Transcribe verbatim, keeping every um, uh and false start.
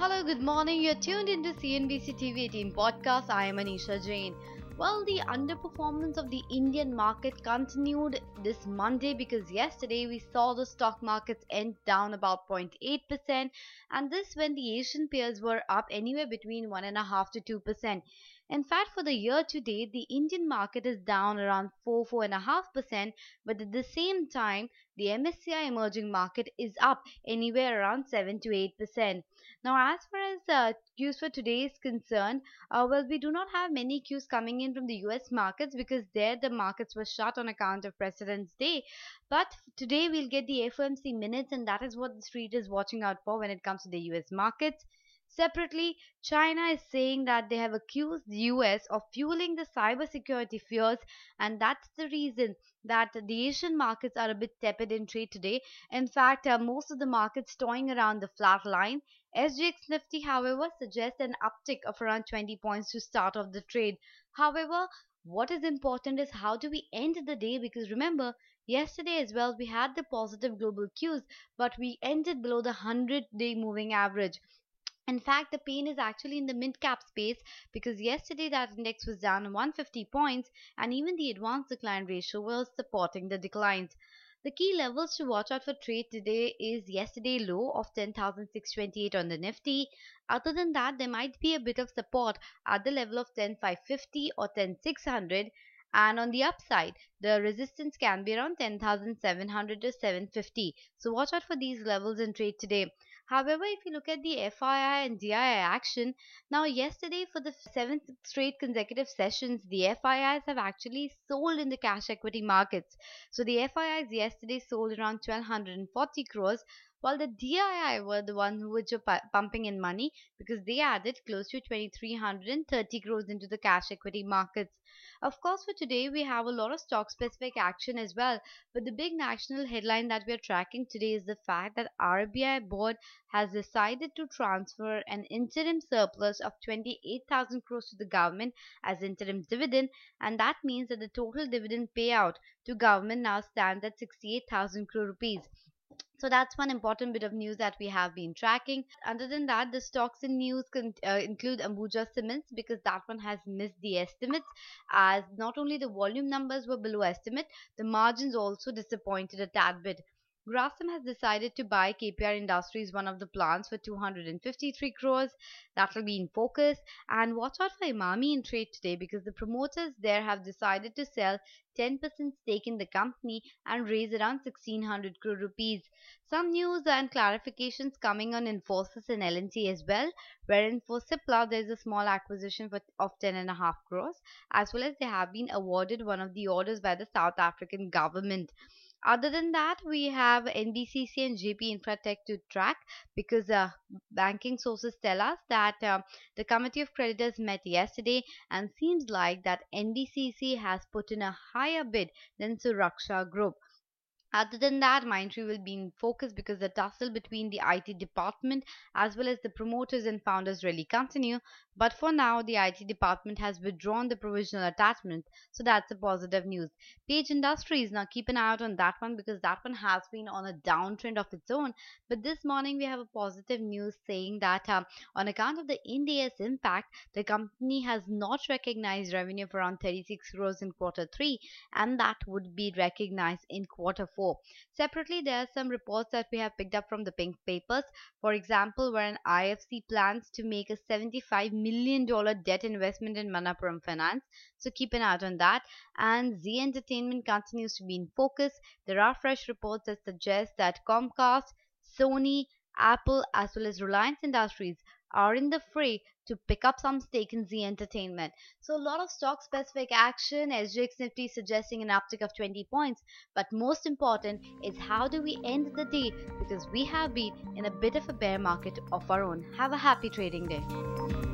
Hello, good morning. You're tuned into C N B C T V eighteen podcast. I am Anisha Jain. Well, the underperformance of the Indian market continued this Monday because yesterday we saw the stock markets end down about zero point eight percent, and this when the Asian peers were up anywhere between one point five to two percent. In fact, for the year to date, the Indian market is down around four, four point five percent, but at the same time, the M S C I emerging market is up anywhere around seven to eight percent. Now, as far as uh, cues for today is concerned, uh, well, we do not have many cues coming in from the U S markets because there the markets were shut on account of President's Day. But today we'll get the F O M C minutes, and that is what the street is watching out for when it comes to the U S markets. Separately, China is saying that they have accused the U S of fueling the cybersecurity fears, and that's the reason that the Asian markets are a bit tepid in trade today. In fact, uh, most of the markets toying around the flat line. S G X Nifty, however, suggests an uptick of around twenty points to start off the trade. However, what is important is how do we end the day, because remember, yesterday as well we had the positive global cues, but we ended below the one hundred day moving average. In fact, the pain is actually in the mid cap space because yesterday that index was down one hundred fifty points, and even the advanced decline ratio was supporting the declines. The key levels to watch out for trade today is yesterday low of ten thousand six hundred twenty-eight on the Nifty. Other than that, there might be a bit of support at the level of ten thousand five hundred fifty or ten thousand six hundred. And on the upside, the resistance can be around ten thousand seven hundred to seven hundred fifty. So watch out for these levels in trade today. However, if you look at the F I I and D I I action, now yesterday for the seventh straight consecutive sessions, the F I Is have actually sold in the cash equity markets. So the F I Is yesterday sold around one thousand two hundred forty crores, while the D I I were the one who were pu- pumping in money because they added close to two thousand three hundred thirty crores into the cash equity markets. Of course, for today we have a lot of stock specific action as well, but the big national headline that we are tracking today is the fact that R B I board has decided to transfer an interim surplus of twenty-eight thousand crores to the government as interim dividend, and that means that the total dividend payout to government now stands at sixty-eight thousand crore rupees. So that's one important bit of news that we have been tracking. Other than that, the stocks in news con- uh, include Ambuja Cements because that one has missed the estimates, as not only the volume numbers were below estimate, the margins also disappointed a tad bit. Grasim has decided to buy K P R Industries, one of the plants, for two hundred fifty-three crores. That will be in focus. And watch out for Imami in trade today because the promoters there have decided to sell ten percent stake in the company and raise around sixteen hundred crore rupees. Some news and clarifications coming on Infosys and L and T as well, wherein for Cipla there is a small acquisition for, of ten and a half crores, as well as they have been awarded one of the orders by the South African government. Other than that, we have N B C C and J P Infratech to track because uh, banking sources tell us that uh, the Committee of Creditors met yesterday and seems like that N B C C has put in a higher bid than Suraksha Group. Other than that, Mindtree will be in focus because the tussle between the I T department as well as the promoters and founders really continue. But for now, the I T department has withdrawn the provisional attachment, so that's a positive news. Page Industries, now keep an eye out on that one because that one has been on a downtrend of its own. But this morning we have a positive news saying that um, on account of the Ind AS impact, the company has not recognized revenue of around thirty-six crores in quarter three, and that would be recognized in quarter four. Separately, there are some reports that we have picked up from the pink papers. For example, where an I F C plans to make a seventy-five million dollars debt investment in Manappuram Finance. So keep an eye out on that. And Z Entertainment continues to be in focus. There are fresh reports that suggest that Comcast, Sony, Apple, as well as Reliance Industries are in the fray to pick up some stake in Z Entertainment. So a lot of stock specific action, S G X Nifty suggesting an uptick of twenty points. But most important is how do we end the day, because we have been in a bit of a bear market of our own. Have a happy trading day.